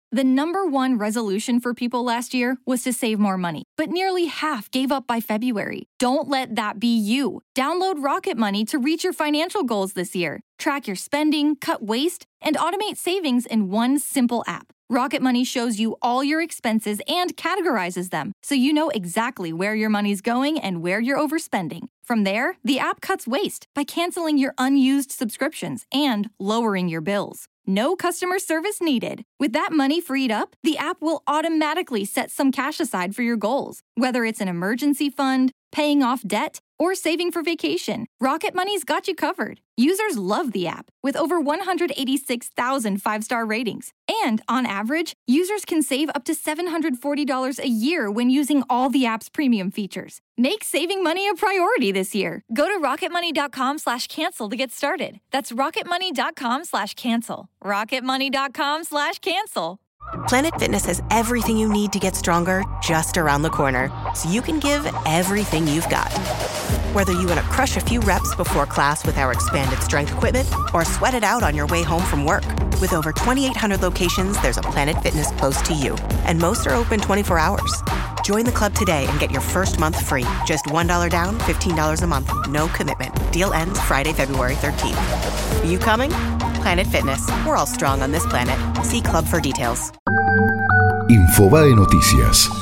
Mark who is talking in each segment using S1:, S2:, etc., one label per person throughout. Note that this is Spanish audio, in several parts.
S1: The number one resolution for people last year was to save more money, but nearly half gave up by February. Don't let that be you. Download Rocket Money to reach your financial goals this year. Track your spending, cut waste, and automate savings in one simple app. Rocket Money shows you all your expenses and categorizes them, so you know exactly where your money's going and where you're overspending. From there, the app cuts waste by canceling your unused subscriptions and lowering your bills. No customer service needed. With that money freed up, the app will automatically set some cash aside for your goals, whether it's an emergency fund, paying off debt, or saving for vacation. Rocket Money's got you covered. Users love the app, with over 186,000 five-star ratings. And on average, users can save up to $740 a year when using all the app's premium features. Make saving money a priority this year. Go to rocketmoney.com/cancel to get started. That's rocketmoney.com/cancel. rocketmoney.com/cancel.
S2: Planet Fitness has everything you need to get stronger just around the corner, so you can give everything you've got. Whether you want to crush a few reps before class with our expanded strength equipment or sweat it out on your way home from work. With over 2,800 locations, there's a Planet Fitness close to you, and most are open 24 hours. Join the club today and get your first month free. Just $1 down, $15 a month. No commitment. Deal ends Friday, February 13th. Are you coming? Planet Fitness. We're all strong on this planet. See club for details.
S3: Infobae Noticias.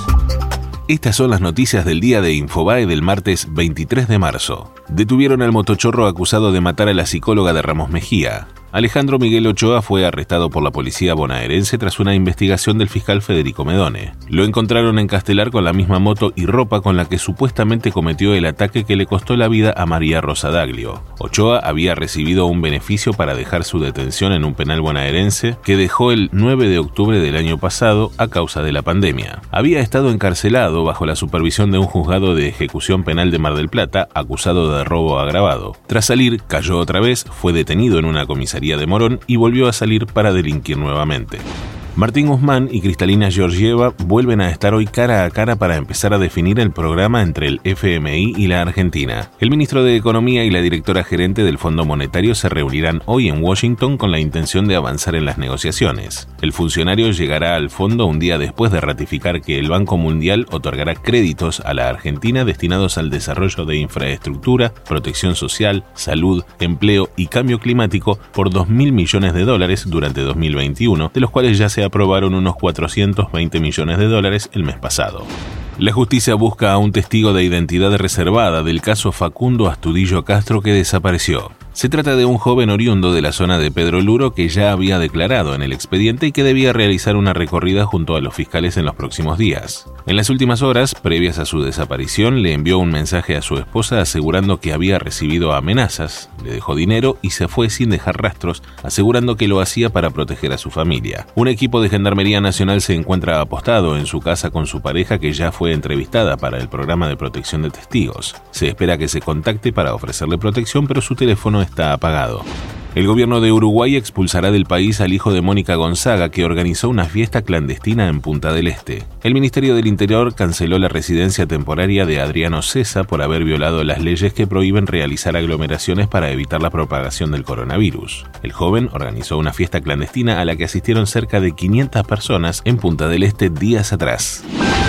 S4: Estas son las noticias del día de Infobae del martes 23 de marzo. Detuvieron al motochorro acusado de matar a la psicóloga de Ramos Mejía. Alejandro Miguel Ochoa fue arrestado por la policía bonaerense tras una investigación del fiscal Federico Medone. Lo encontraron en Castelar con la misma moto y ropa con la que supuestamente cometió el ataque que le costó la vida a María Rosa Daglio. Ochoa había recibido un beneficio para dejar su detención en un penal bonaerense que dejó el 9 de octubre del año pasado a causa de la pandemia. Había estado encarcelado bajo la supervisión de un juzgado de ejecución penal de Mar del Plata acusado de robo agravado. Tras salir, cayó otra vez, fue detenido en una comisaría de Morón y volvió a salir para delinquir nuevamente. Martín Guzmán y Cristalina Georgieva vuelven a estar hoy cara a cara para empezar a definir el programa entre el FMI y la Argentina. El ministro de Economía y la directora gerente del Fondo Monetario se reunirán hoy en Washington con la intención de avanzar en las negociaciones. El funcionario llegará al fondo un día después de ratificar que el Banco Mundial otorgará créditos a la Argentina destinados al desarrollo de infraestructura, protección social, salud, empleo y cambio climático por $2.000 millones durante 2021, de los cuales ya se aprobaron unos $420 millones el mes pasado. La justicia busca a un testigo de identidad reservada del caso Facundo Astudillo Castro que desapareció. Se trata de un joven oriundo de la zona de Pedro Luro que ya había declarado en el expediente y que debía realizar una recorrida junto a los fiscales en los próximos días. En las últimas horas, previas a su desaparición, le envió un mensaje a su esposa asegurando que había recibido amenazas, le dejó dinero y se fue sin dejar rastros, asegurando que lo hacía para proteger a su familia. Un equipo de Gendarmería Nacional se encuentra apostado en su casa con su pareja que ya fue entrevistada para el programa de protección de testigos. Se espera que se contacte para ofrecerle protección, pero su teléfono está apagado. El gobierno de Uruguay expulsará del país al hijo de Mónica Gonzaga, que organizó una fiesta clandestina en Punta del Este. El Ministerio del Interior canceló la residencia temporaria de Adriano Cesa por haber violado las leyes que prohíben realizar aglomeraciones para evitar la propagación del coronavirus. El joven organizó una fiesta clandestina a la que asistieron cerca de 500 personas en Punta del Este días atrás.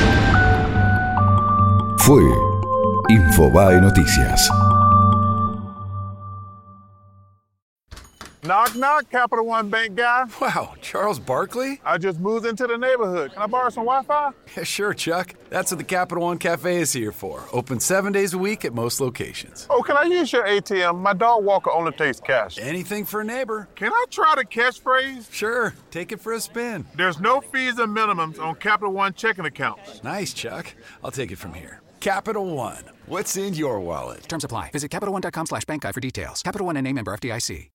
S3: Fue Infobae Noticias.
S5: Knock, knock, Capital One Bank guy.
S6: Wow, Charles Barkley?
S5: I just moved into the neighborhood. Can I borrow some Wi-Fi?
S6: Yeah, sure, Chuck. That's what the Capital One Cafe is here for. Open 7 days a week at most locations.
S5: Oh, can I use your ATM? My dog Walker only takes cash.
S6: Anything for a neighbor.
S5: Can I try the catchphrase?
S6: Sure, take it for a spin.
S5: There's no fees and minimums on Capital One checking accounts.
S6: Nice, Chuck. I'll take it from here. Capital One. What's in your wallet?
S7: Terms apply. Visit CapitalOne.com/bankguide for details. Capital One and name member FDIC.